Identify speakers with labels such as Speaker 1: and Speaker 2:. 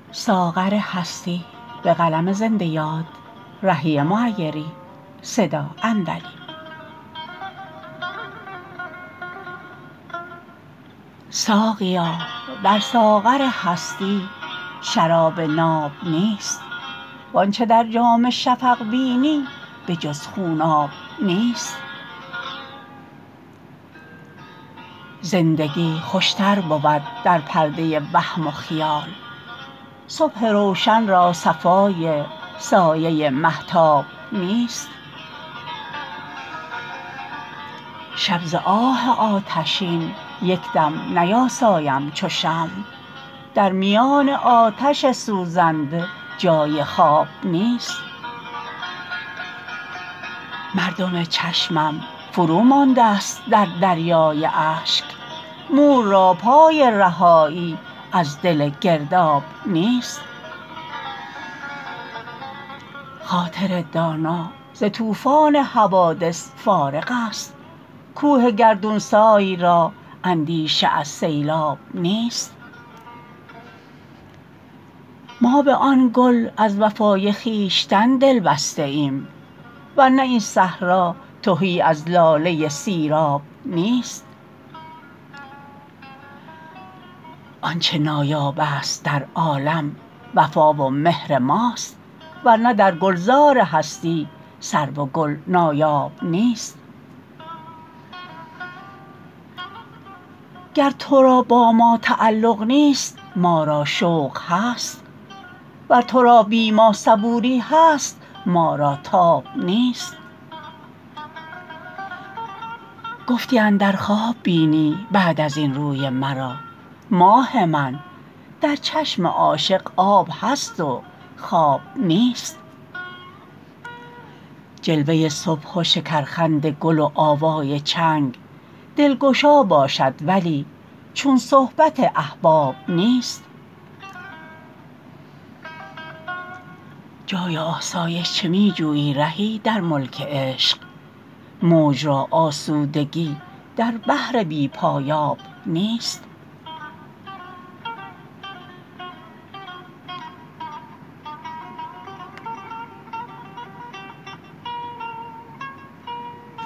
Speaker 1: ساغر هستی ساقیا در ساغر هستی شراب ناب نیست وآنچه در جام شفق بینی به جز خوناب نیست زندگی خوشتر بود در پرده وهم و خیال صبح روشن را صفای سایه مهتاب نیست شب ز آه آتشین یک دم نیاسایم چو شمع در میان آتش سوزنده جای خواب نیست مردم چشمم فرومانده است در دریای اشک مور را پای رهایی از دل گرداب نیست خاطر دانا ز طوفان حوادث فارغ است کوه گردون سای را اندیشه از سیلاب نیست ما به آن گل از وفای خویشتن دل بسته ایم ورنه این صحرا تهی از لاله سیراب نیست آنچه نایاب است در عالم وفا و مهر ماست ورنه در گلزار هستی سرو و گل نایاب نیست گر تو را با ما تعلق نیست ما را شوق هست ور تو را بی ما صبوری هست ما را تاب نیست گفتی اندر خواب بینی بعد ازین روی مرا ماه من در چشم عاشق آب هست و خواب نیست جلوه صبح و شکرخند گل و آوای چنگ دلگشا باشد ولی چون صحبت احباب نیست جای آسایش چه می جویی رهی در ملک عشق موج را آسودگی در بحر بی پایاب نیست